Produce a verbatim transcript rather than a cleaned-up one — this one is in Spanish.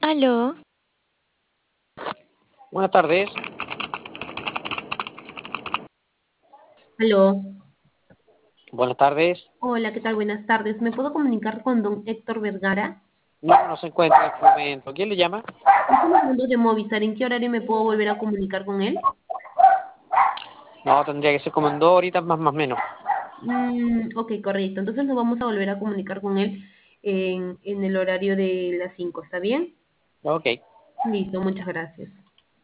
Aló, Buenas tardes. Aló, Buenas tardes. hola, ¿qué tal? Buenas tardes. ¿Me puedo comunicar con don Héctor Vergara? No, no se encuentra en este momento. ¿Quién le llama? Estamos hablando de Movistar. ¿En qué horario me puedo volver a comunicar con él? No, tendría que ser como en dos horitas más, más o menos. Mm, ok, correcto. Entonces nos vamos a volver a comunicar con él en, en el horario de las cinco. ¿Está bien? Ok. Listo, muchas gracias.